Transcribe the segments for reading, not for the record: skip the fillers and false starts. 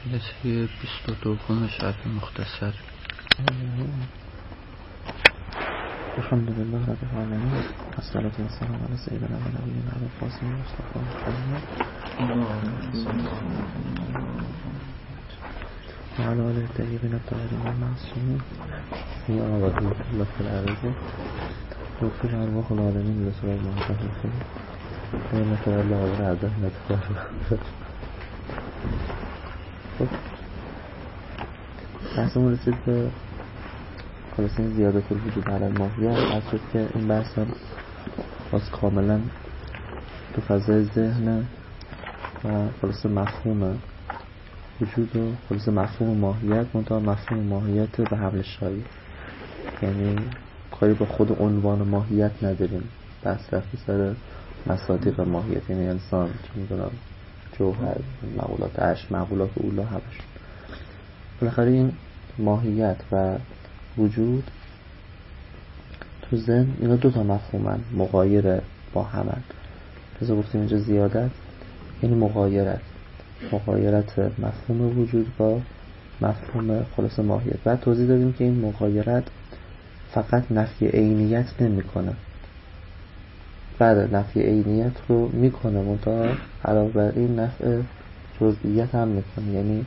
جلسه 22 شرح مختصر. الحمد لله رب العالمين، الصلاة والسلام على سيدنا و نبینا ابو القاسم مصطفى محمد وعلى آله الطيبين الطاهرين المعصومين في آبادی الله في الأرض وفي الأرواح العالمين لسوء المعتقد قیمت الله عبر عده نتفاهم. بحثمون رسید به خلاصه این زیادت الوجود علی الماهیت. از شد که این بحث هم باز کاملا تو فضای ذهن و خلاصه مفهوم وجود و خلاصه مفهوم ماهیت، منتها مفهوم ماهیت به حمل شایی، یعنی کاری با خود عنوان ماهیت نداریم. بحث رفتی سر مصادیق ماهیت، یعنی انسان، چه میدونم جوهر، مقولات عشق، مقولات اولا، همش. بالاخره این ماهیت و وجود تو ذهن اینا دو تا مفهومن، مغایر با همن. لذا گفتیم اینجا زیادت یعنی مغایرت مفهوم وجود با مفهوم خلاص ماهیت. بعد توضیح دادیم که این مغایرت فقط نفی عینیت نمیکنه، بعد نفی عینیت رو میکنه، منتها علاوه بر این نفع جزئیت هم میکنه. یعنی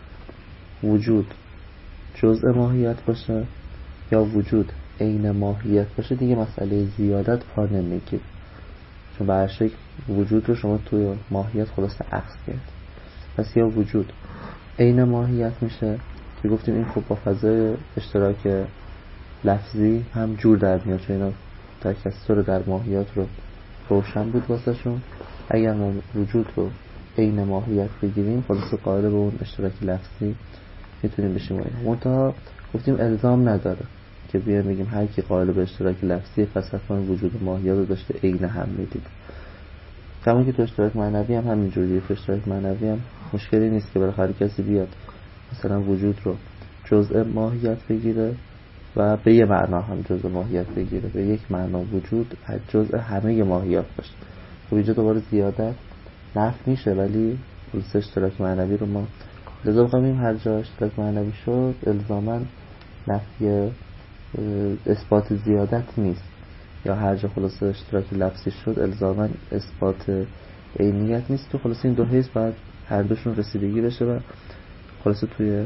وجود جزء ماهیت باشه یا وجود عین ماهیت باشه، دیگه مسئله زیادت پا نمیگیر، چون به هر شکل وجود رو شما توی ماهیت خلاصه عکس کرد. پس یا وجود عین ماهیت میشه که گفتیم این خب با فضای اشتراک لفظی هم جور در میاد، چون اینا تکثر در ماهیت رو روشن بود واسه شون. اگر ما وجود رو عین ماهیت بگیریم خلاصه قائل به اون اشتراک لفظی میتونیم بشیم. منتها گفتیم الزام نداره که بیایم بگیم هر کی قائل به اشتراک لفظی پس حتما وجود ماهیت رو داشته عین هم میدید. کما که تو اشتراک معنوی هم همینجوریه. تو اشتراک معنوی هم مشکلی نیست که بالاخره کسی بیاد مثلا وجود رو جزء ماهیت بگیره و به یه معنا هم جزء ماهیت بگیره، به یک معنا وجود جزء همه ماهیت باشه. خب اینجا دوباره زیادت نفی میشه، ولی خلاص اشتراک معنوی رو ما لذا بخوایم هر جا اشتراک معنوی شد الزاماً نفی اثبات زیادت نیست، یا هر جا خلاص اشتراک لفظی شد الزاماً اثبات عینیت نیست. تو خلاص این دو حیث باید هر دوشون رسیدگی بشه و خلاص توی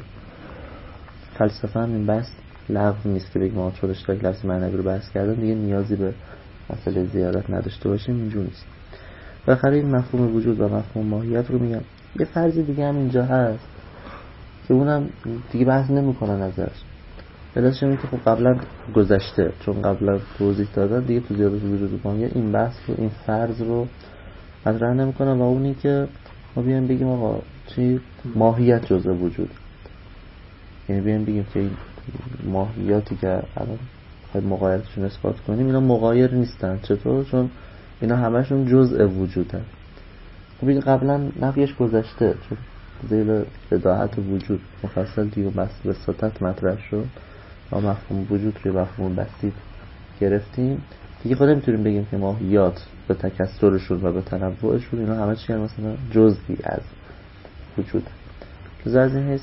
فلسفه هم این بحث لغو نیست که بگیم چون اشتراک لفظی معنوی رو بحث کردن دیگه نیازی به مسئله زیادت نداشته باشیم. اینجور نیست. بالاخره این مفهوم وجود و مفهوم ماهیت رو میگم. یه فرضی دیگه هم اینجا هست که اونم دیگه بحث نمی‌کنن ازش. علتش اینه که خب قبلا گذشته، چون قبلا توضیح دادن دیگه تو زیادت وجود ماهیت این بحث رو، این فرض رو مطرح نمی‌کنن و اونی که ما بیایم بگیم آقا چی ماهیت جزء وجود، یعنی بیایم بگیم که این ماهیاتی که الان خواهیم مغایرتشون اثبات کنیم اینا مغایر نیستن. چطور؟ چون اینا همشون جزء وجودن. خب این قبلا نفیش گذشته، چون زیل بداهت وجود مفصل دیگه بس به سطح مطرح شد و مفهوم وجود روی مفهوم بسیط گرفتیم دیگه. خود نمیتونیم بگیم که ماهیات به تکثرشون و به تنوعشون اینا همه چی مثلا جزئی از وجود. لذا از این حیث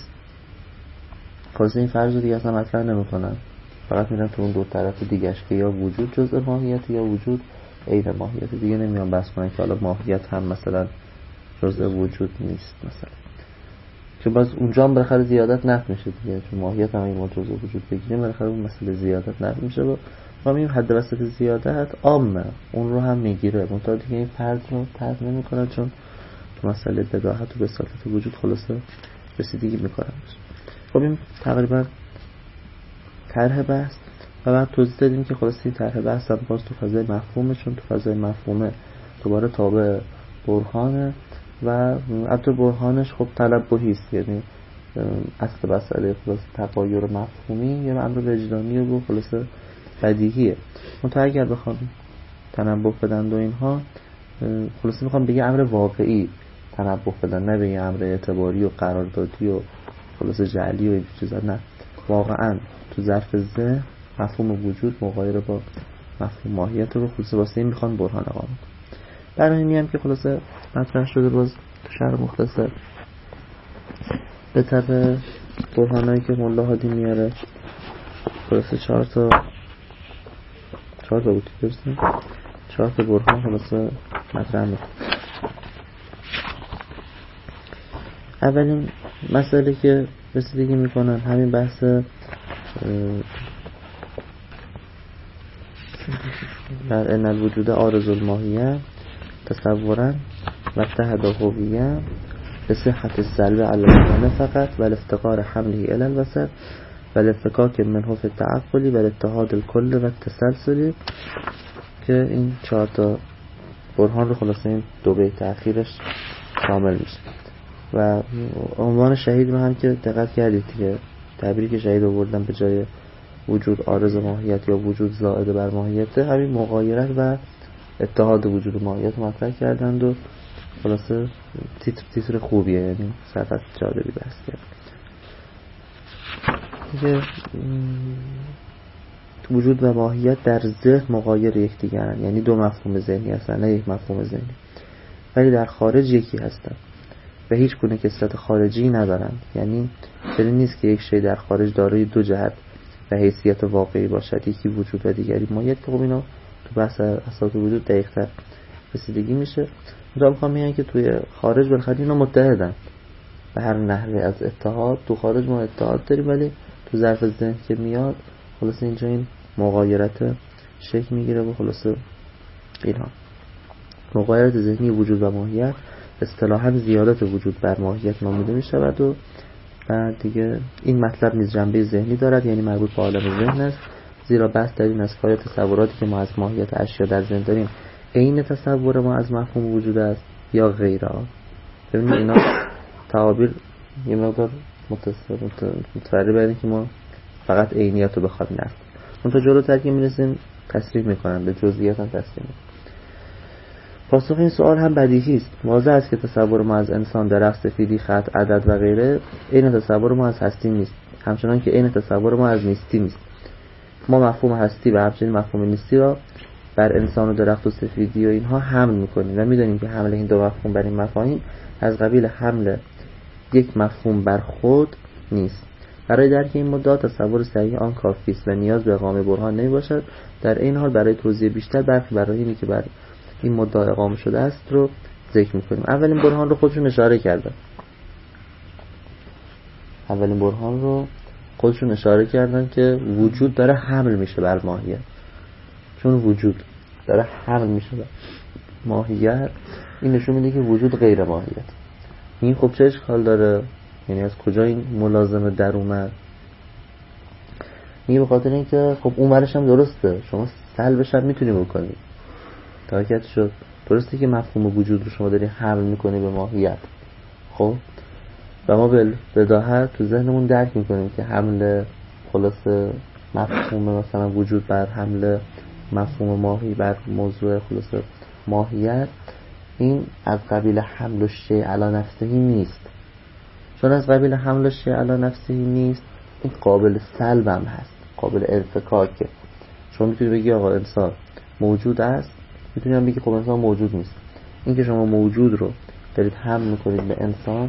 خلاصه این فرض رو دیگه اصلا مطرح نمیکنن، فقط میرن تو اون دو طرف دیگهش که یا وجود جزء ماهیت یا وجود عین ماهیت. دیگه نمیان بحث کنن که حالا ماهیت هم مثلا جزء وجود نیست مثلا، که باز اونجا هم بالاخره زیادت نفی میشه دیگه، چون ماهیت هم این جزء وجود بگیریم بالاخره اون مسئله زیادت نفی میشه و ما میگیم حد وسط زیادت عامه اون رو هم میگیره، منتها دیگه این فرض رو طرح نمیکنن چون تو مسئله بداهت و بساطت وجود خلاصه رسیدگی میکنن. خب این تقریبا طرح بحث و بعد توضیح دادیم که خلاصه این طرح بحث هم باز تو فضای مفهومه، چون تو فضای مفهومه دوباره تابع برهانه و البته برهانش خب تنبهی است، یعنی اصل مسئله خلاصه تغایر مفهومی یه امر وجدانیه و خلاصه بدیهیه. منتها اگر بخوام تنبه بدن و اینها خلاصه میخوام بگم امر واقعی تنبه بدن، نه به امر اعتباری و قراردادی و خلاصه جعلی و این چیزا، نه واقعا تو ظرف ذهن مفهوم وجود مغایر با مفهوم ماهیت رو خلاصه واسه این میخوان برهان اقامت. در اینی هم که خلاصه مطرح شده باز تو شرح مختصر به طب برهانایی که ملا هادی میاره خلاصه 4 تا بود درسته؟ 4 تا برهان خلاصه مطرح میکنه. اولین مسئله که رسیدگی میکنن همین بحث در ان الوجود عارض الماهیه تصورا و تهدهویه به صحت السلب علی المعنى فقط و الافتقار حمله الی الوسط و الافکاک منه فی التعقل و الاتحاد الکل و التسلسلی، که این 4 تا برهان رو خلاصه این 2 بیت اخیرش شامل میشه. و عنوان شهید رو هم که دقت کردید که تعبیری که شهید آوردن به جای وجود عارض ماهیت یا وجود زائد بر ماهیت، همین مغایرت و اتحاد وجود ماهیت مطرح کردند و خلاصه تیتر خوبیه، یعنی صفحه جالبی بحث کرد دیگه. وجود و ماهیت در ذهن مغایر یکدیگرن، یعنی 2 مفهوم ذهنی هستن نه یک مفهوم ذهنی، ولی در خارج یکی هستن و هیچ گونه کثرت خارجی ندارن. یعنی چنین نیست که یک شی در خارج دارای 2 جهت و حیثیت واقعی باشد، یکی وجود و دیگری ماهیت، که خب اینا تو بحث اساس وجود دقیق‌تر رسیدگی میشه. مثلا میخوام میگن که توی خارج بالاخره اینا متحدن به هر نحوه از اتحاد. تو خارج ما اتحاد داریم ولی تو ظرف ذهن که میاد خلاصه اینجا این مغایرت شکل میگیره و خلاصه اینها مغایرت ذهنی وجود و ماهیت اصطلاحاً زیادت وجود بر ماهیت نامیده میشود و بعد دیگه این مطلب نیز جنبه ذهنی دارد، یعنی مربوط به عالم ذهن است، زیرا بحث در این است که آیا تصوراتی که ما از ماهیت اشیا در ذهن داریم عین تصور ما از مفهوم وجود است یا غیر آن. ببینید اینا تعابیر یه مقدار متفرع بینه که ما فقط عینیت رو بخواد نفت اون تا جلوتر که میرسیم تصریح میکنن، به جزئیات هم تصریح میکنن. پاسخ این سوال هم بدیهی است. واضح است که تصور ما از انسان، درخت، سفیدی، خط، عدد و غیره عین تصور ما از هستی نیست، همچنان که عین تصور ما از نیستی نیست. ما مفهوم هستی و همچنین مفهوم نیستی را بر انسان و درخت و سفیدی و اینها حمل میکنیم و میدونیم که حمل این 2 مفهوم بر این مفاهیم از قبیل حمل یک مفهوم بر خود نیست. برای درک این مدعا تصور صحیح آن کافی است و نیاز به اقامه برهان نمی باشد. در این حال برای توضیح بیشتر برخی براهینی که بر این مدعا اقامه شده است رو ذکر میکنیم. اولین برهان رو خودشون اشاره کردن که وجود داره حمل میشه بر ماهیت. چون وجود داره حمل میشه بر ماهیت، این نشون میده که وجود غیر ماهیت. این خب چه اشکال داره؟ یعنی از کجا این ملازمه در اومد؟ میگه به خاطر اینکه خب اون ورش هم درسته، شما سلبش هم میتونی بکنی. تاکید شد درسته که مفهوم وجود رو شما داری حمل میکنی به ماهیت، خب و ما به بداهت تو ذهنمون درک میکنیم که حمل خلاصه مفهوم مثلا وجود بر حمل مفهوم ماهی بر موضوع خلاصه ماهیت، این از قبیل حمل الشیء علی نفسه نیست. چون از قبیل حمل الشیء علی نفسه نیست، این قابل سلب هم هست، قابل ارتکاکه. شما میتونی بگی آقا انسان موجود است، میتونی هم بگی خب انسان موجود نیست. این که شما موجود رو دارید حمل میکنید به انسان،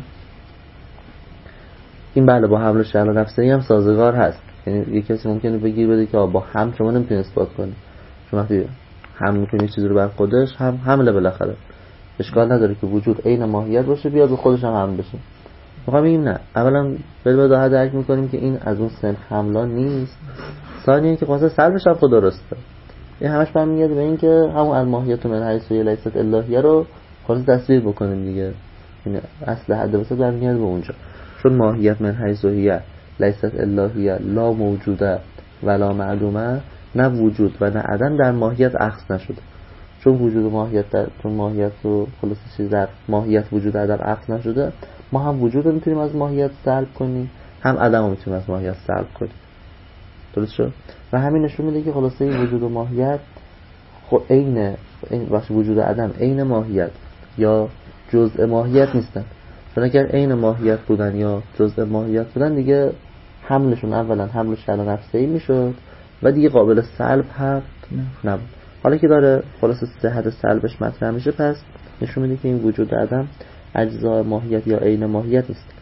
این بله با حمل الشیء علی نفسه هم سازگار هست. یعنی یک کسی ممکنه بگیر بده که با هم شما نمیتونی اثبات کنی، شما وقتی حمل میکنی چیزی رو بر خودش هم حمله بالاخره، اشکال نداره که وجود عین ماهیت باشه بیاد به خودش هم حمل بشه. میخوام بگیم نه، اولا بالبداهه درک میکنیم که این از اون سن حملا نیست. ثانیاً که قصد سلبش هم خود درسته. این همش برمیگرده به این که همون الماهیت من حیث لیست الهیه رو خلاص تصویر بکنیم دیگه. این اصل حد وسط برمیگرده به اونجا. چون ماهیت من حیث لیست الهیه لا موجوده ولا معلومه، نه وجود و نه عدم در ماهیت اخذ نشده. چون وجود و ماهیت چون ماهیت و خلاص چیز در ماهیت وجود عدم اخذ نشده، ما هم وجود رو میتونیم از ماهیت سلب کنیم، هم عدم رو میتونیم از ماهیت سلب کنیم. درست شد؟ و همین نشون میده که خلاصه این وجود و ماهیت خب این بخش وجود و عدم عین ماهیت یا جزء ماهیت نیستن. چون اگر عین ماهیت بودن یا جزء ماهیت بودن دیگه حملشون اولا حملش علی نفسه میشد و دیگه قابل سلب هم نبود. حالا که داره خلاص صحت سلبش مطرح میشه، پس نشون میده که این وجود عدم اجزای ماهیت یا عین ماهیت نیست.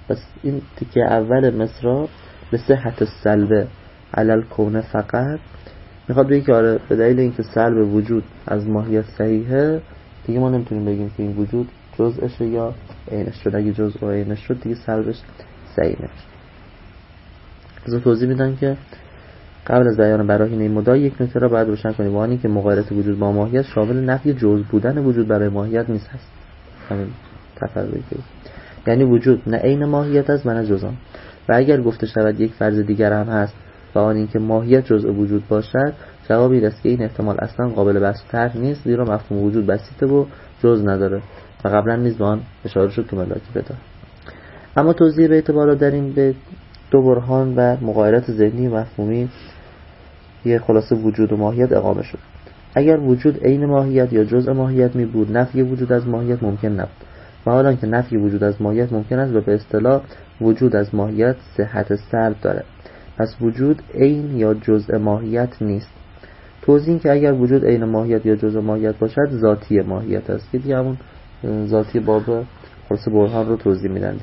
پس این تیکه اول مصرع لصحت السلب علی الکون فقط میخواد بگه که آره به دلیل اینکه سلب وجود از ماهیت صحیحه دیگه ما نمیتونیم بگیم که این وجود جزءشه یا عینش شد. اگه جزء و عینش شد دیگه سلبش صحیح نمیشه. بذار توضیح میدم که قبل از بیان براهین مدعی یک نکته را باید روشن کنیم، وانی که مغایرت وجود با ماهیت شامل نفی جزء بودن وجود برای ماهیت نیست هست. همین تفرقی یعنی وجود نه عین ماهیت است و نه جزء آن. و اگر گفته شود یک فرض دیگر هم هست و آن اینکه ماهیت جزء وجود باشد، جواب این است که این احتمال اصلا قابل بحث طرح نیست، زیرا مفهوم وجود بسیطه و جزء نداره و قبلا نیز به آن اشاره شد تو ملاکی بده. اما توضیح به اعتبار در این به دو برهان و مغایرت ذهنی و مفهومی یه خلاصه وجود و ماهیت اقامه شد. اگر وجود عین ماهیت یا جزء ماهیت می بود، نفی وجود از ماهیت ممکن نبود. و حالا که نفی وجود از ماهیت ممکن است و به اصطلاح وجود از ماهیت صحت سلب داره، پس وجود عین یا جزء ماهیت نیست. توضیح این که اگر وجود عین ماهیت یا جزء ماهیت باشد ذاتی ماهیت است که دیگه همون ذاتی باب خلاصه برهان رو توضیح میدن.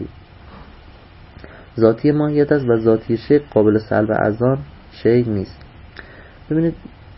ذاتی ماهیت است و ذاتی شی قابل سلب از آن شی نیست. ببینید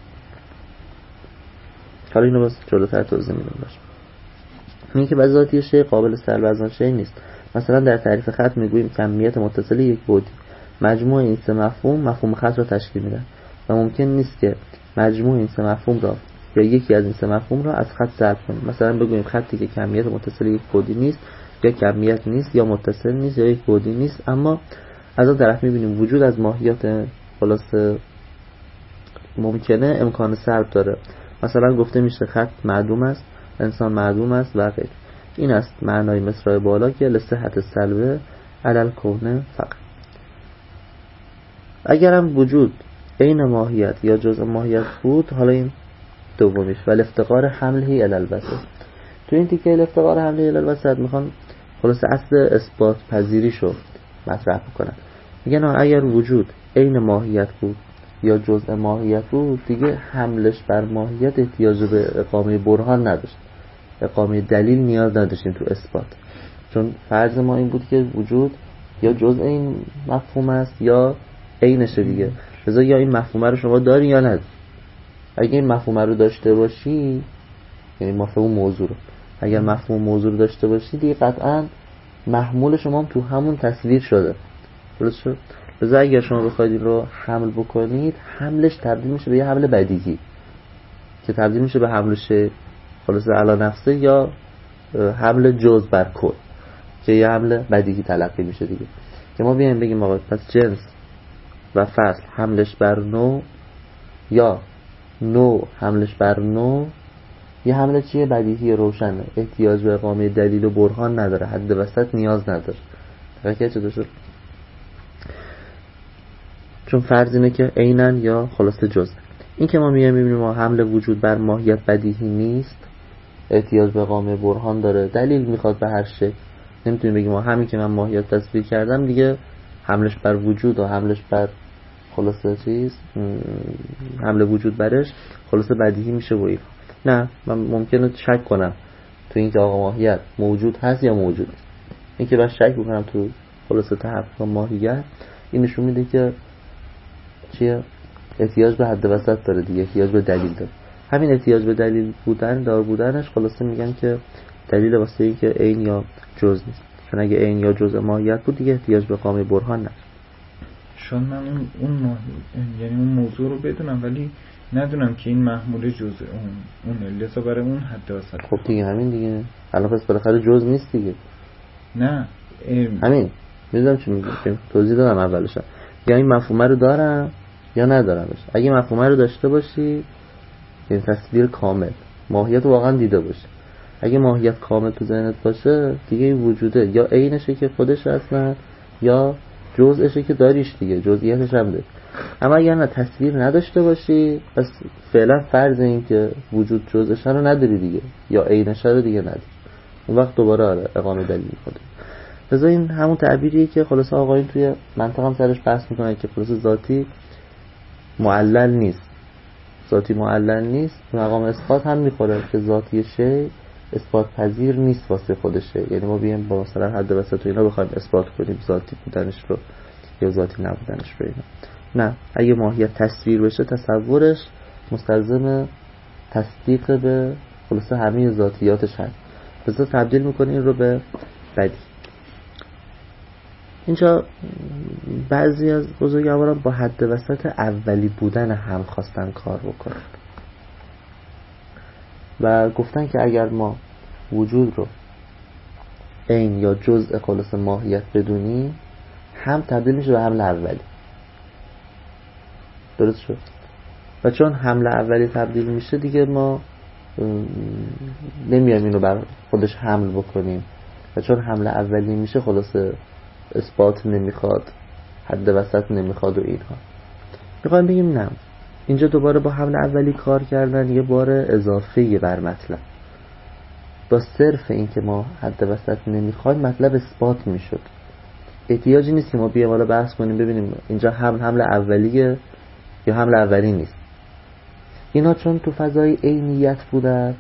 حالا اینو باز جلوتر توضیح میدم باشه. این که ذاتی شی قابل سلب از آن شی نیست. مثلا در تعریف خط میگوییم کمیت متصل یک بعدی مجموع این سه مفهوم خط را تشکیل میدن و ممکن نیست که مجموع این سه مفهوم را یا یکی از این سه مفهوم را از خط سلب کنیم. مثلا بگوییم خطی که کمیت متصل یک بعدی نیست یا کمیت نیست یا متصل نیست یا یک بعدی نیست، اما از اون طرف میبینیم وجود از ماهیت خلاصه ممکنه امکان سلب داره. مثلا گفته میشه خط معدوم است، انسان معدوم است و غیره. این است معنای مصرع بالا که لصحت السلب علی الکون فقط. اگرم وجود عین ماهیت یا جزء ماهیت بود، حالا این دومیش و الافتقار حمله الی الوسط. تو این تیکه الافتقار حمله الی الوسط میخوان خلاصه اصل اثبات پذیریشو مطرح بکنن. میگن اگر وجود عین ماهیت بود یا جزء ماهیت بود، دیگه حملش بر ماهیت احتیاج به اقامه برهان نداشت، اقامه دلیل نیاز نداشتیم تو اثبات، چون فرض ما این بود که وجود یا جزء این مفهوم است یا عینشه دیگه. لذا یا این مفهوم رو شما داری یا نداری. اگه این مفهوم رو داشته باشی، یعنی مفهوم موضوع رو، اگر مفهوم موضوع رو داشته باشی دیگه قطعاً محمول شما هم تو همون تصویر شده. درست شد؟ لذا اگر شما بخواید این رو حمل بکنید، حملش تبدیل میشه به یه حمل بدیهی که تبدیل میشه به حملش خلاص علی نفسه یا حمل جزء بر کل که یه حمل بدیهی تلقی میشه دیگه. که ما بیایم بگیم آقا پس جنس و فصل حملش بر نوع یا نوع حملش بر نوع یه حمله چیه؟ بدیهی روشنه، احتیاج به اقامه دلیل و برهان نداره، حد وسط نیاز نداره. تفکر چطور شد؟ چون فرض اینه که عینن یا خلاصه جزء. این که ما میبینیم ما حمل وجود بر ماهیت بدیهی نیست، احتیاج به اقامه برهان داره، دلیل میخواد به هر شکل. نمیتونیم بگیم ما همین که من ماهیت تصویر کردم دیگه حملش بر وجود و حملش بر خلاصه حمل وجود برش خلاصه بدیهی میشه و این. نه، من ممکنه شک کنم تو این که آقا ماهیت موجود هست یا موجود نیست. این که من شک بکنم تو خلاصه تحقق ماهیت، این نشون میده که چیه؟ احتیاج به حد وسط داره دیگه، احتیاج به دلیل داره. همین احتیاج به دلیل بودنش خلاصه میگن که دلیل واسه این که عین یا جزء نیست. چون اگه عین یا جزء ماهیت بود دیگه احتیاج به اقامه برهان نداره. شاید من یعنی اون موضوع رو بدونم ولی ندونم که این محمول جزء اون لذا برای اون حد وسط. خب دیگه همین دیگه. الان پس بالاخره جزء نیست دیگه. نه همین میدونم چی میگم، توضیح دادم اولش. یا این مفهومه رو دارم یا ندارمش. اگه مفهومه رو داشته باشی این تصویر کامل ماهیت واقعا دیده باشه. اگه ماهیت کامل تو ذهنت باشه دیگه این وجوده یا عینشه که خودش اصلا یا جزءشه که داریش دیگه، جزئیاتش هم داری. اما اگر نه تصویر نداشته باشی پس فعلا فرض این که وجود جزءش رو نداری دیگه یا عینش رو دیگه نداری. اون وقت دوباره آره اقامه دلیل میخواد. لذا این همون تعبیریه که خلاصه آقایون توی منطقه هم سرش بحث میکنن که خلاصه ذاتی معلل نیست. ذاتی معلل نیست، مقام اثبات هم میخوره که ذاتی شی اثبات پذیر نیست واسه خودشه. یعنی ما بیایم با مثلا حد وسط و اینا بخوایم اثبات کنیم ذاتی بودنش رو یا ذاتی نبودنش رو اینا. نه، اگه ماهیت تصویر بشه تصورش مستلزم تصدیق به خلاصه همه ذاتیاتش هست. بذار تبدیل میکنه این رو به بدی. اینجا بعضی از بزرگواران با حد وسط اولی بودن هم خواستن کار بکنن و گفتن که اگر ما وجود رو عین یا جزء خلاص ماهیت بدونیم هم تبدیل میشه به حمل اولی. درست شد؟ و چون حمل اولی تبدیل میشه دیگه ما نمیایم اینو بر خودش حمل بکنیم و چون حمل اولی میشه خلاصه اثبات نمیخواد، حد وسط نمیخواد و اینها. میخوایم بگیم نه، اینجا دوباره با حمل اولی کار کردن یه بار اضافه بر مطلب. با صرف این که ما حد وسط نمیخوایم مطلب اثبات میشد. احتیاجی نیست که ما بیایم حالا بحث کنیم ببینیم اینجا حمل اولیه یا حمل اولی نیست. اینا چون تو فضای عینیت بودن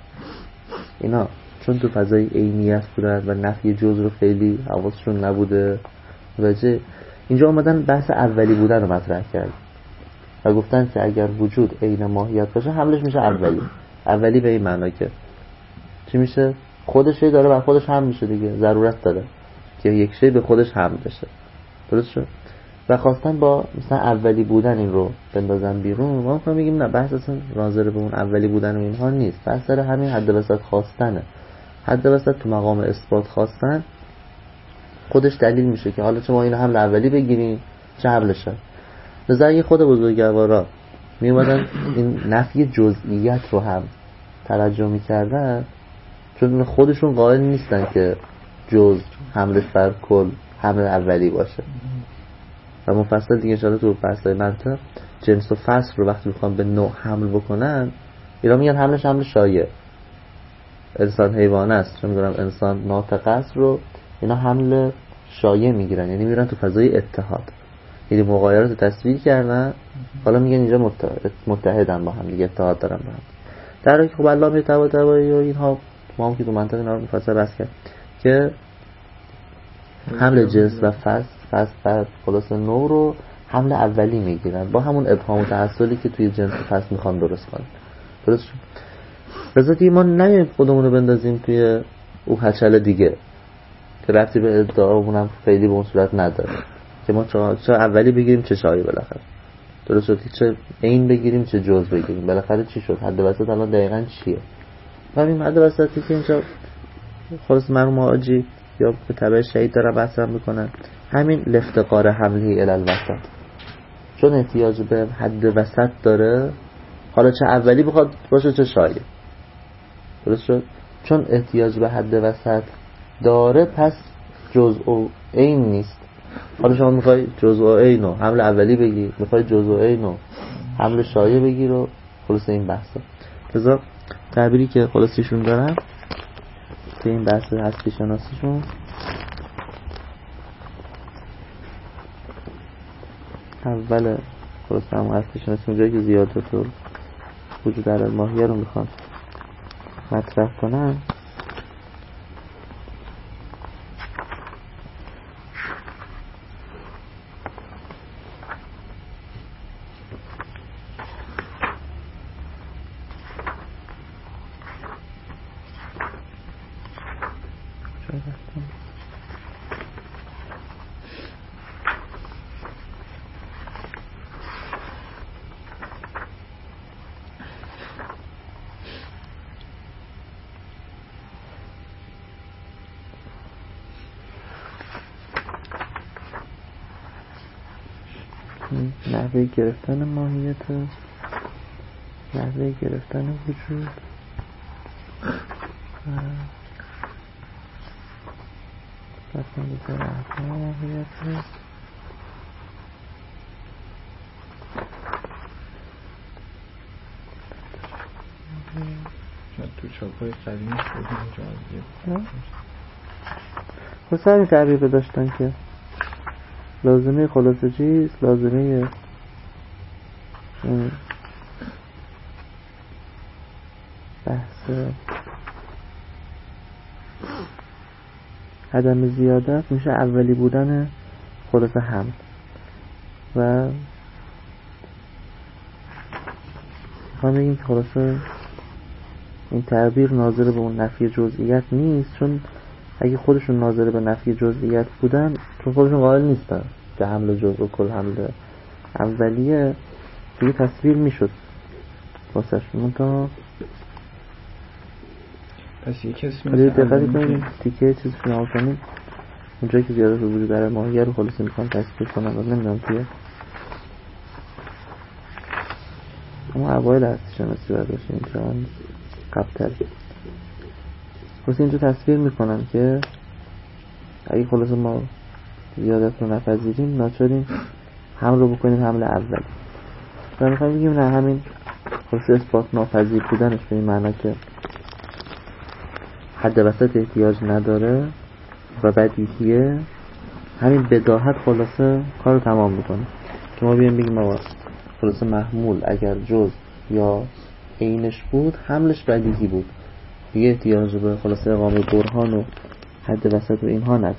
و نفی جزء رو خیلی حواسشون نبوده راجع اینجا اومدن بحث اولی بودن رو مطرح کرد و گفتن که اگر وجود عین ماهیت باشه حملش میشه اولی به این معنا که چی میشه؟ خودش شی داره بر خودش حمل میشه دیگه، ضرورت داره که یک شی به خودش حمل بشه. درست شد؟ و خواستن با مثلا اولی بودن این رو بندازن بیرون. ما میگیم نه، بحث اصلا ناظر به اون اولی بودن و اینها نیست، بحث سر همین حد وسط خواستنه. حد وسط تو مقام اثبات خواستن خودش دلیل میشه که حالا چه ما اینو حمل اولی بگیریم چه حملشه. نظریه خود بزرگوارا میومدن این نفی جزئیت رو هم ترجمه میکردن، چون خودشون قائل نیستن که جزء حملش بر کل حمل اولی باشه. و مفصل دیگه انشاءالله تو بحث‌های منطق جنس و فصل رو وقتی میخوان به نوع حمل بکنن اینا میگن حملش حمل شایع. انسان حیوان است، چون میگم انسان ناطق است رو اینا حمل شایع میگیرن، یعنی میرن تو فضای اتحاد، یعنی مغایرات تصویر کردن، حالا میگن اینجا متحدن با هم دیگه، اتحاد دارن با هم. در حالی که خب علامه طباطبایی و اینها ما هم که تو منطق اینا رو مفصل بحث کرد که حمل جنس و فصل و خلاص نوع رو حمل اولی میگیرن با همون ابهام و تعسلی که توی جنس و فصل میخوان درست کنن. درست شد؟ بذاتی ما نمیم خودمون رو بندازیم توی او هچل دیگه که رفتی به ادعامون هم خیلی به اون صورت نداره که ما چه اولی بگیریم چه شایع بالاخره. درست شد؟ چه عین بگیریم چه جزء بگیریم بالاخره چی شد؟ حد وسط الان دقیقاً چیه؟ و این حد وسطی که اینجا خلاص مرحوم آجی یا به تبع شهید دارن بحثم میکنن همین الافتقار حمله الی الوسط، چون احتیاج به حد وسط داره، حالا چه اولی بخواد باشه چه شایع. درست شد؟ چون احتیاج به حد وسط داره پس جزء و عین نیست. حالا شما میخوای جزء و عین و حمل اولی بگی، میخوای جزء و عین و حمل شایع بگی رو خلاص این بحثا. لذا تعبیری که خلاصیشون دارن که این بحث هستی شناسیشون اول خلاص هم هستی شناسی اونجایی که زیادت و وجود در ماهیه رو میخوان مطرح کنن نحوه گرفتن ماهیت، نحوه گرفتن وجود و رفتن به طرف ماهیت تو چاپای قدیمی شده اینجا خب همین تعبیر رو داشتن که لازمه خلاصه چیست؟ لازمه بحث عدم زیادت میشه اولی بودن خلاصه حمل. و میخوام بگیم که خلاصه این تعبیر ناظر به اون نفی جزئیت نیست، چون اگه خودشون ناظر به نفی جزئیت بودن، چون خودشون قائل نیستن که حمل جزء و کل حمل اولیه، دیگه تصویر میشد واسه شما. تا پس یک کسی دقیقی کنیم تیکه چیز فیلم کنیم اونجایی که زیادت وجود داره ماهیه رو خلاصه میخوام تصویر کنم و نمیدونم توی اما اوایل هستی شناسی باید باشیم چون قبل خلاصه اینجا تصویر میکنم که اگه خلاصه ما زیادت رو نپذیریم ناچاریم حمل رو بکنیم حمل اولی. و میخوایم بگیم نه، همین خلاصه اثبات ناپذیر بودنش به این معنی که حد وسط احتیاج نداره و بدیهیه، همین بداهت خلاصه کار رو تمام میکنه که ما بیایم بگیم آقا خلاصه محمول اگر جز یا عینش بود حملش بدیهی بود، دیگه احتیاج به خلاصه اقامه برهان و حد وسط و اینها نداره.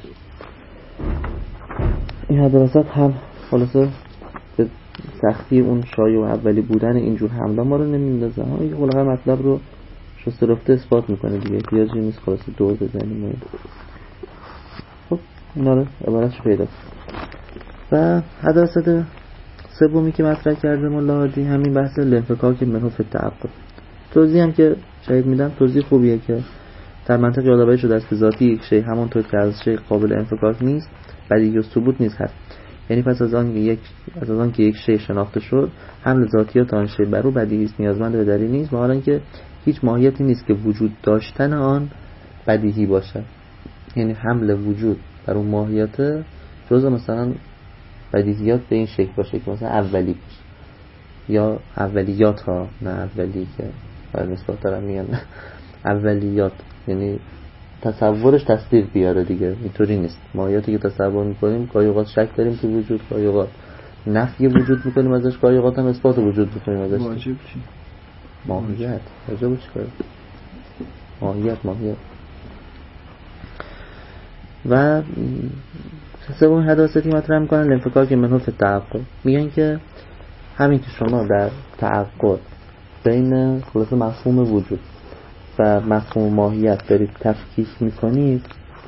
این حد وسط هم خلاصه به سختی اون شایع و اولی بودن اینجور حمله ما رو نمیندازه، همین که خلاصه مطلب رو شسته رفته اثبات میکنه دیگه، احتیاجی نیست خلاصه دور بزنیم. خب اینا رو عبارتش پیدا. و حد وسط سومی که مطرح کرده ملاحظی همین بحث الانفکاک منه فی التعقل. توضیح هم که شاید میدم توضیح خوبیه که در منطق یادآوری شده است که ذاتی یک شی همونطور که از شی قابل انفکاک نیست بدیهی و ثبوت نیست هست. یعنی پس از آن که یک شی شناخته شد حمل ذاتیات آن شی بر او بدیهی است، نیازمند به دلیل نیست، و حالا که هیچ ماهیتی نیست که وجود داشتن آن بدیهی باشه. یعنی حمل وجود بر اون ماهیت جزء مثلا بدیهیات به این شکل باشه که مثلا اولی باشه یا اولیات ها، نه اولی که باید نسبت دارم میگن اولیات، یعنی تصورش تصدیق بیاره دیگه. اینطوری نیست ماهیتی که تصور میکنیم گاهی اوقات شک داریم تو وجود، گاهی اوقات نفی وجود میکنیم ازش، گاهی اوقات هم اثبات وجود میکنیم ازش. واجب چی؟ ماهیت واجب چی کاره؟ ماهیت و سومین حداثتی مطرح میکنن الانفکاک منه فی التعقل. میگن که همین که شما در تعقل بین خلاصه مفهوم وجود و مفهوم ماهیت دارید تفکیک میکنید،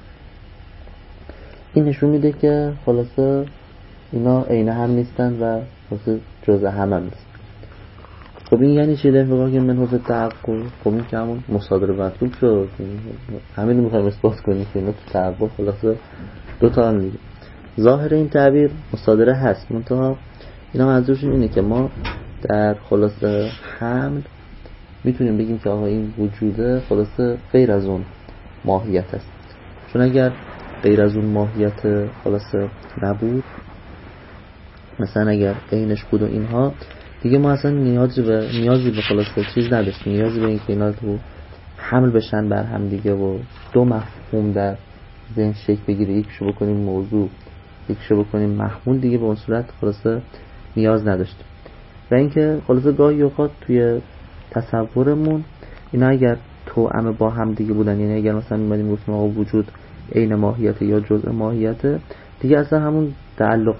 این نشون میده که خلاصه اینا عین هم نیستن و خلاصه جزء هم نیست. خب این یعنی چی الانفکاک منه فی التعقل؟ خب این که همون مصادره مطلوب شد، همین رو میخوایم اثبات کنیم که اینا تو تعقل خلاصه دوتا هم دیگه. ظاهر این تعبیر مصادره هست، منتها اینا منظورشون اینه که ما در خلاصه حمل میتونیم بگیم که آقا این وجوده خلاصه غیر از اون ماهیت است، چون اگر غیر از اون ماهیت خلاصه نبود، مثلا اگر عینش بود و اینها، دیگه ما اصلا نیازی به خلاصه چیز نداشتیم، نیازی به این که اینا تو حمل بشن بر هم دیگه و دو مفهوم در ذهن شکل بگیره، یکیشو بکنیم موضوع یکیشو بکنیم محمول، دیگه به اون صورت خلاصه نیاز نداشتیم. و اینکه خلاصه گاهی اوقات توی تصورمون اینا اگر توأم با هم دیگه بودن، یعنی اگر مثلا می‌بینیم گفتیم آقا وجود عین ماهیت یا جزء ماهیت، دیگه اصلا همون تعلق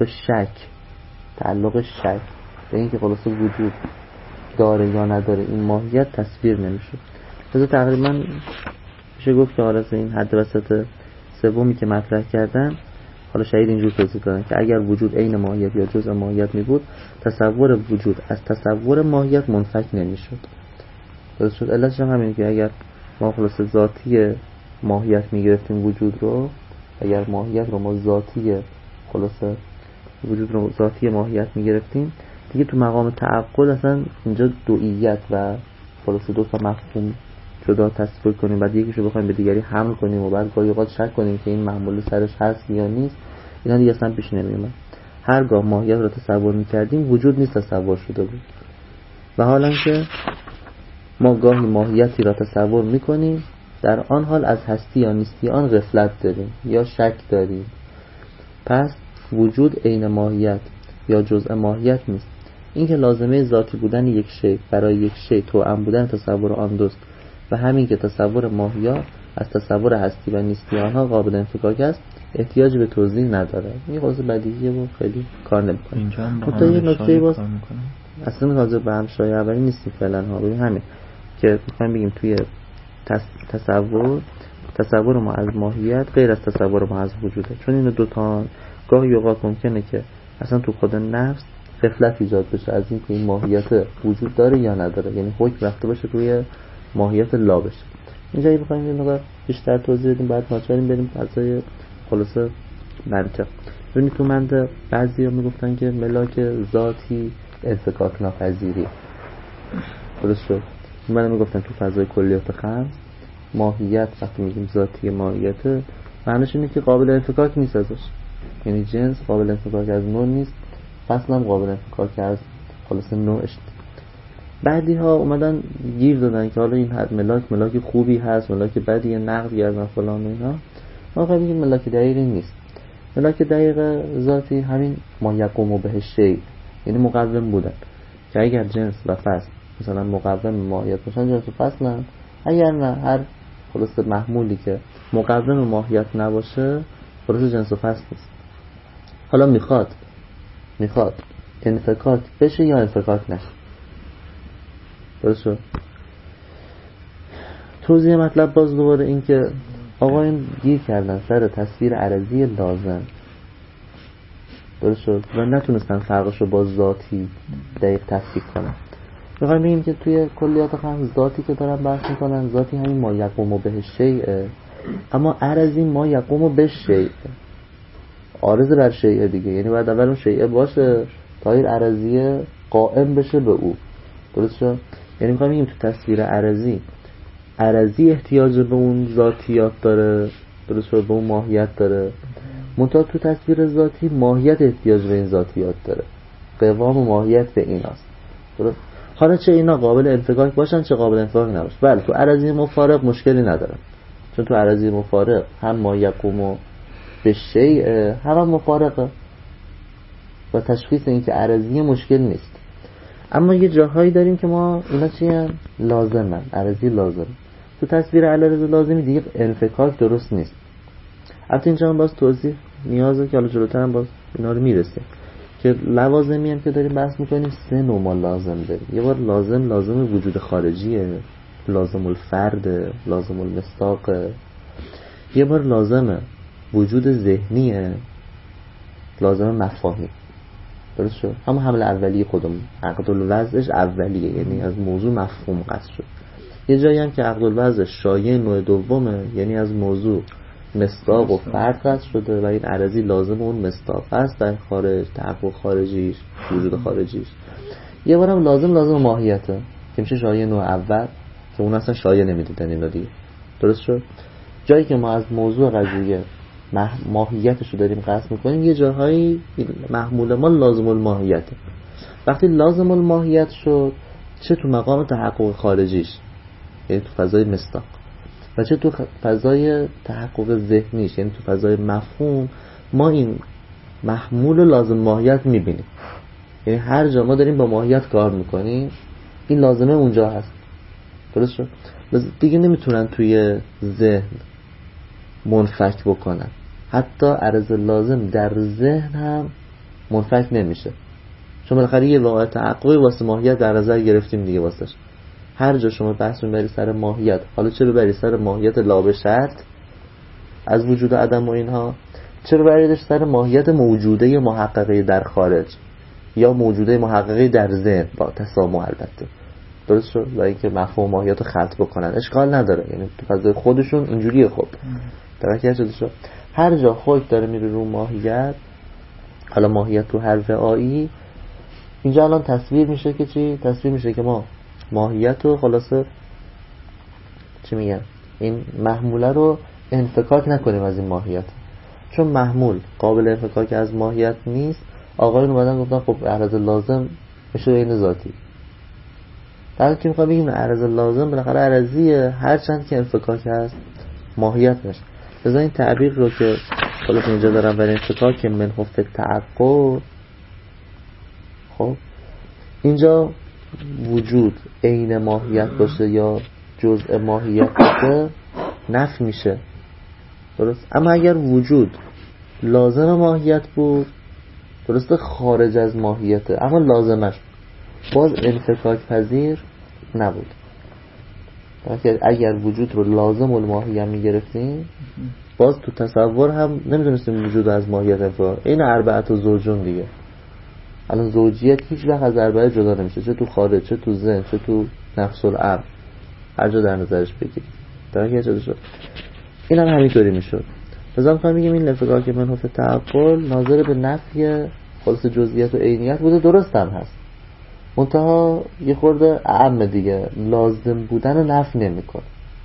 شک به اینکه خلاصه وجود داره یا نداره این ماهیت تصویر نمیشه. پس تقریبا میشه گفت که خلاصه این حد وسط سومی که مطرح کردن، حالا شاید اینجور توضیح دادن که اگر وجود عین ماهیت یا جزء ماهیت می بود، تصور وجود از تصور ماهیت منفک نمیشد. درست شد؟ علتش هم همینه که اگر ما خلاصه ذاتی ماهیت میگرفتیم وجود رو، اگر ماهیت رو ما ذاتی خلاصه وجود رو ذاتی ماهیت میگرفتیم، دیگه تو مقام تعقل اصلا اینجا دوئیت و خلاصه دو تا مفهوم جدا تصور کنیم، بعد یکیشو بخوایم به دیگری حمل کنیم و بعد گاهی اوقات شک کنیم که این معمول سرش هست یا نیست، اینا دیگه اصلا پیش نمیومد. هرگاه ماهیت رو تصور میکردیم وجود نیست تصور شده بود، و حالا که ما گاهی ماهیتی را تصور میکنیم، در آن حال از هستی یا نیستی آن غفلت داریم یا شک داریم. پس وجود عین ماهیت یا جزء ماهیت نیست. این که لازمه ذاتی بودن یک شی برای یک شی توأم بودن تصور آن دوست، و همین که تصور ماهیت از تصور هستی و نیستی آنها قابل انفکاک است احتیاج به توضیح نداره. این خاص بدیهیه و خیلی کار نمی‌کنه. اینجا هم تا یه نکته باز کار می‌کنه. اصلا راجع به همشای اولی نیستیم فعلا ها. ببین همین که می‌خوایم بگیم توی تصور ما از ماهیت غیر از تصور ما از وجوده. چون این دوتا گاهی اوقات ممکنه که اصلا تو خود نفس غفلت ایجاد بشه از این که این ماهیت وجود داره یا نداره، یعنی حکم رفته باشه روی ماهیت لا بشه. اینجا اگه بخوایم یه مقدار بیشتر توضیح بدیم بعد ناچاریم بریم فضای خلاصه منطق. ببینید تو منطق بعضیا میگفتن که ملاک ذاتی انفکاک ناپذیری، درست شد؟ من میگفتن تو فضای کلیات خمس ماهیت وقتی میگیم ذاتی ماهیت معنیش اینه که قابل انفکاک نیست ازش، یعنی جنس قابل انفکاک از نوع نیست، فصل هم قابل انفکاک از خلاص نوعش. بعدی ها اومدن گیر دادن که حالا این ملاک خوبی هست، ملاک بدی، نقد گردن فلان و اینا. ما بگیم ملاک دقیقی نیست. ملاک دقیق ذاتی همین ما یقوم به شیء، یعنی مقوم بودن که اگر جنس و فصل مثلا مقوم ماهیت باشن جنس و فصل نه، اگر نه هر خلاص محمولی که مقوم ماهیت نباشه خلاص جنس و فصل نیست. حالا میخواد انفکاک بشه یا انفکاک نشه. درست شد؟ توضیح مطلب باز دوباره این که آقا این گیر کردن سر تصویر عرضی لازم، درست شد؟ و نتونستن فرقش رو با ذاتی دقیق تفکیک کنن. میخوایم بگیم که توی کلیات خمس ذاتی که دارن بحث میکنن ذاتی همین ما یقوم به شیء، اما عرضی ما یقوم به شیء، عارض بر شیء دیگه، یعنی باید اول اون شیء باشه تا این عرضی قائم بشه به او. درست شد؟ یعنی میخوایم بگیم تو تصویر عرضی احتیاج به اون ذاتیات داره، درست شد، به اون ماهیت داره، منتها تو تصویر ذاتی ماهیت احتیاج به این ذاتیات داره، قوام ماهیت به این است. درست؟ حالا چه اینا قابل انفکاک باشن چه قابل انفکاک نباشن، بله تو عرضی مفارق مشکلی نداره، چون تو عرضی مفارق هم ما یقوم به شیء هم مفارقه و تشخیص این که عرضی مشکل نیست. اما یه جاهایی داریم که ما اینا چی هم؟ لازمن، عرضی لازم. تو تصویر عرض لازمی دیگه انفکاک درست نیست. البته اینجا هم باز توضیح نیازه که حالا جلوتر هم باز اینا رو میرسه که لوازمی هم که داریم بحث میکنیم سه نوع ما لازم داریم. یه بار لازم وجود خارجیه، لازم الفرد، لازم المصداق. یه بار لازم وجود ذهنیه، لازم مفاهیم. درست شد؟ همون حمل اولیه خودمون، عقد الوضعش اولیه، یعنی از موضوع مفهوم قصد شد. یه جایی هم که عقد الوضعش شایع نوع دومه، یعنی از موضوع مصداق و فرد قصد شده و این عرضی لازم اون مصداق است در خارج، تحقق خارجیش، وجود خارجیش. یه بارم لازم ماهیته که میشه شایع نوع اول که اون اصلا شایع نمیدیدن اینا دیگه. درست شد؟ جایی که ما از موضوع قضیه ماهیتش رو داریم قصد میکنیم یه جاهایی محمول ما لازم الماهیته. وقتی لازم الماهیت شد چه تو مقام تحقق خارجیش، یعنی تو فضای مصداق، و چه تو فضای تحقق ذهنیش، یعنی تو فضای مفهوم، ما این محمول لازم ماهیت میبینیم. یعنی هر جا ما داریم با ماهیت کار میکنیم این لازمه اونجا هست. درست شد؟ دیگه نمیتونن توی ذهن منفک بکنن. حتی عرض لازم در ذهن هم منفک نمیشه، چون بالاخره یه واقع تحققی واسه ماهیت در نظر گرفتیم دیگه. واسش هر جا شما بحث ببری سر ماهیت، حالا چه ببری سر ماهیت لا به شرط از وجود عدم و اینها، چه ببریدش سر ماهیت موجوده محققه در خارج یا موجوده محققه در ذهن با تسامح البته. درست شد؟ و اینکه مفهوم ماهیت رو خلط بکنن اشکال نداره، یعنی تو فضای خودشون اینجوریه. خب درکه شد؟ هر جا خود داره میره رو ماهیت، حالا ماهیت تو هر رعایی، اینجا الان تصویر میشه که چی؟ تصویر میشه که ما ماهیت رو خلاصه چی میگن؟ این محموله رو انفکاک نکنیم از این ماهیت، چون محمول قابل انفکاک از ماهیت نیست. آقایون اومدن گفتن خب عرض لازم میشه این ذاتی. در حالی که میخوام بگیم عرض لازم بالاخره عرضیه، هرچند که انفکاک هست ماهیت نشه. لذا این تعبیر رو که خلاص اینجا دارم برای انفکاک من حفظ تعقل، خب اینجا وجود عین ماهیت باشه یا جزء ماهیت باشه نفی میشه، درست. اما اگر وجود لازم ماهیت بود، درسته خارج از ماهیته اما لازمش باز انفکاک پذیر نبود. اگر وجود رو لازم الماهیه میگرفتیم باز تو تصور هم نمیدونستیم وجود از ماهیت انفکاک. این اربعه و زوجون دیگه. الان زوجیت هیچ وقت از اربعه جدا نمیشه، چه تو خارج، چه تو ذهن، چه تو نفس الامر، هر جا در نظرش بگیرید. درکه چه شد؟ این هم همینطوری میشد. لذا میخوام بگیم این انفکاک منه فی التعقل ناظر به نفی خالص جزئیات و عینیت بوده، درست هم هست، منتها یه خورده اعم دیگه، لازم بودن رو نفی نمیکنه.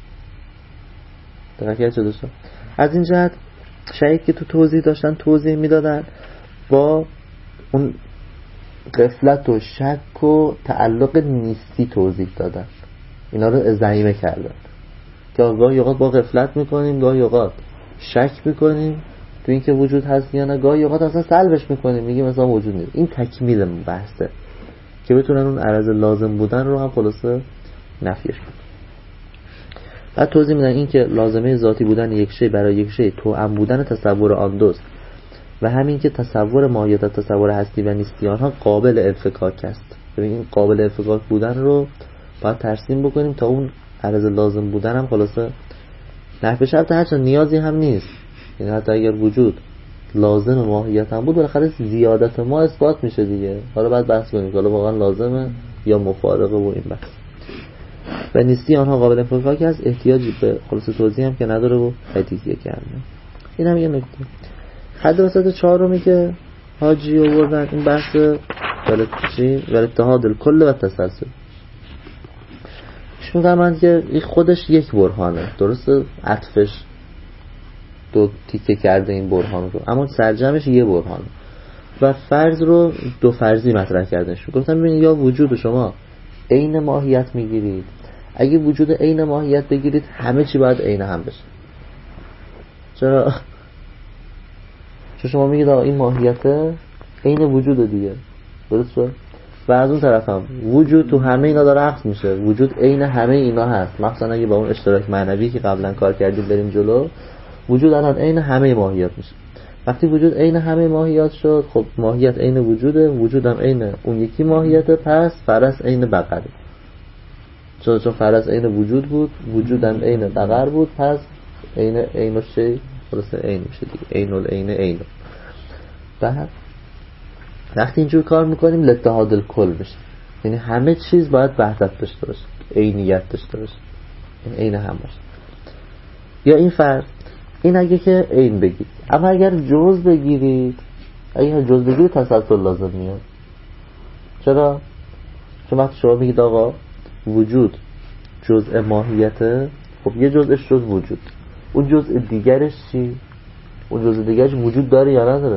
درکه چه شد؟ از این جهت شاید که تو توضیح داشتن توضیح میدادن با اون غفلت و شک و تعلق نیستی توضیح دادن، اینا رو ضمیمه کردن که گاهی اوقات با غفلت میکنیم، گاهی اوقات شک میکنیم تو اینکه وجود هست یا نه، گاهی اوقات اصلا سلبش میکنیم میگیم مثلا وجود نیست. این تکمیل بحثه که بتونن اون عرض لازم بودن رو هم خلاصه نفیش کنن. بعد توضیح میدن این که لازمه ذاتی بودن یک شی برای یک شی توأم بودن تصور آن دوست و همین که تصور ماهیت و تصور هستی و نیستی آنها قابل انفکاک است. ببین این قابل انفکاک بودن رو باید ترسیم بکنیم تا اون عرض لازم بودن هم خلاصه نفی بشه. البته هرچند نیازی هم نیست، یعنی حتی اگر وجود لازم ماهیت هم بود بالاخره زیادت ما اثبات میشه دیگه. حالا بعد بحث کنیم حالا واقعا لازمه یا مفارقه و این بحث. و نیستی آنها قابل انفکاک است، احتیاجی به خلاص توضیح هم که نداره و تجزیه کردن. این هم یه نکته. حد وسط چهارمی که حاجی آوردن این بحث اتحاد الکل و تسلسل. میگم که این خودش یک برهانه، درسته عطفش دو تیکه کرده این برهان رو، اما سرجمش یه برهانه و فرض رو دو فرضی مطرح کردنش. گفتم ببینید یا وجود شما عین ماهیت میگیرید، اگه وجود عین ماهیت بگیرید همه چی باید عین هم بشه. چرا؟ چون شما میگید این ماهیته عین وجود دیگه، درسته؟ و از اون طرف هم وجود تو همه اینا داره عکس میشه، وجود عین همه اینا هست. مثلا اگه با اون اشتراک معنوی که قبلا کار کردیم بریم جلو، وجود الان عین همه ماهیات میشه. وقتی وجود عین همه ماهیات شد، خب ماهیت عین وجوده، وجودم عین اون یکی ماهیته، پس فرس عین بقره. چون فرس عین وجود بود، وجودم عین بقر بود، پس عین شی خلاص عین میشه دیگه، عین العین عین. بعد وقتی اینجور کار میکنیم لاتحاد الکل میشه، یعنی همه چیز باید وحدت داشته باشه، عینیت داشته باشه، عین هم باشه. یا این فرض، این اگه که عین بگید، اما اگر جز بگیرید، اگه جز بگیرید تسلسل لازم میاد. چرا؟ چون وقتی شما میگید آقا وجود جزء ماهیته، خب یه جزءش جز وجود، اون جزء دیگرش چی؟ اون جزء دیگرش وجود داره یا نداره؟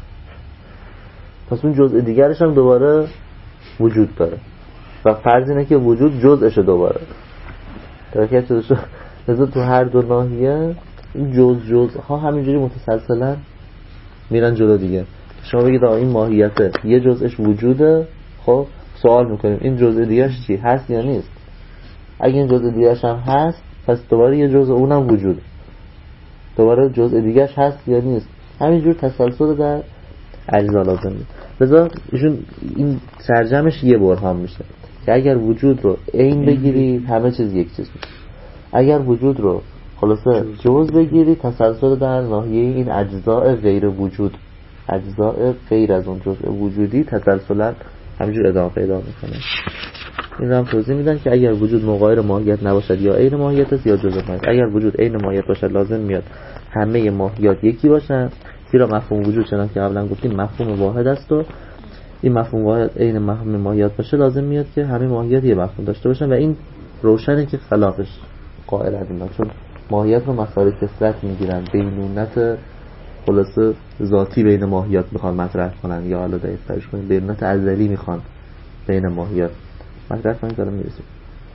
پس اون جزء دیگرش هم دوباره وجود داره و فرض اینه که وجود جزءشه دوباره. درکه چه شد؟ لذا تو هر دو ناحیه این جزء ها همینجوری متسلسلا میرن جلو دیگه. شما بگید این ماهیته یه جزءش وجوده، خب سوال میکنیم این جزء دیگرش چی؟ هست یا نیست؟ اگه این جزء دیگرش هم هست، پس دوباره یه جزء اونم وجوده، دوباره جزء دیگرش هست یا نیست. همینجور تسلسل در اجزا لازمه. لذا این سرجمش یه برهان میشه که اگر وجود رو عین بگیری همه چیز یک چیز میشه، اگر وجود رو خلاصه جز بگیری تسلسل در ناحیه این اجزاء غیر وجود، اجزاء غیر از اون جزء وجودی تسلسلا همینجور ادامه پیدا میکنه. این رو هم توضیح میدن که اگر وجود مغایر ماهیت نباشد یا عین ماهیت است یا جزء ماهیت. اگر وجود عین ماهیت باشد لازم میاد همه ماهیات یکی باشن، زیرا مفهوم وجود چنان که قبلا گفتیم مفهوم واحد است و این مفهوم واحد عین مفهوم ماهیت باشه لازم میاد که همه ماهیات یه مفهوم داشته باشن و این روشنه که خلافش قائل هستیم، چون ماهیت رو مسائل کثرت میگیرن، بینونت خلاصه ذاتی بین ماهیات میخوان مطرح کنن یا حالا دقیق‌ترش کنیم بینونت ازلی میخوان بین ماهیات مطرح کنن. دارم میرسیم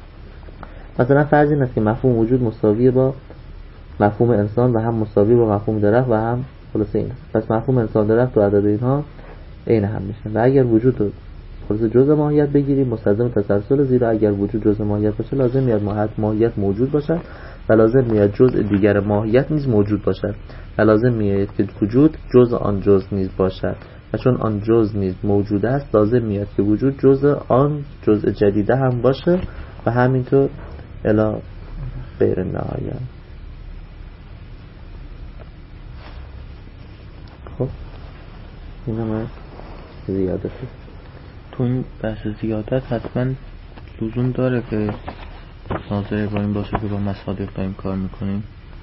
مثلا فرض این است که مفهوم وجود مساوی با مفهوم انسان و هم مساوی با مفهوم درخت و هم خلاصه این. پس مفهوم انسان درخت و عدد اینها عین هم میشن و اگر وجود رو خلاصه جزء ماهیت بگیریم مستلزم تسلسل، زیرا اگر وجود جزء ماهیت باشه لازم میاد ماهیت موجود باشه و لازم میاد جزء دیگر ماهیت نیز موجود باشد و لازم میاد که وجود جزء آن جزء نیز باشد و چون آن جزء نیز موجود است لازم میاد که وجود جزء آن جزء جدیده هم باشه و همینطور الی غیر نهایه. خب اینو من زیادت تو این بحث زیادت حتما لزوم داره که ناظر با این باشه که با مصادیق داریم کار میکنیم.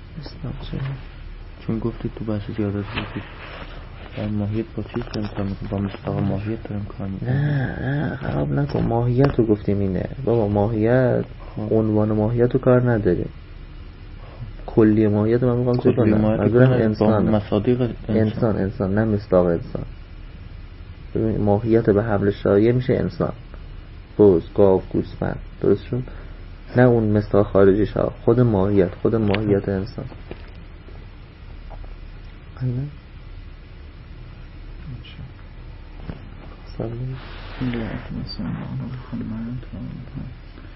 چون گفتید تو بحث زیادت گفتید در ماهیت با چیز داریم کار میکنیم، با مصداق ماهیت داریم کار میکنیم. نه خراب نکن، ماهیت رو گفتیم اینه بابا، ماهیت عنوان ماهیت رو کار نداریم، کلی ماهیت رو من میخوام چه کنم، منظورم انسان، مصادیق انسان نه مصداق انسان. ببین ماهیت به حمل شایعه میشه انسان، بز، گاو، گوسفند، درست شد؟ نه اون مصداق خارجیش ها، خود ماهیت انسان. اینه سلام.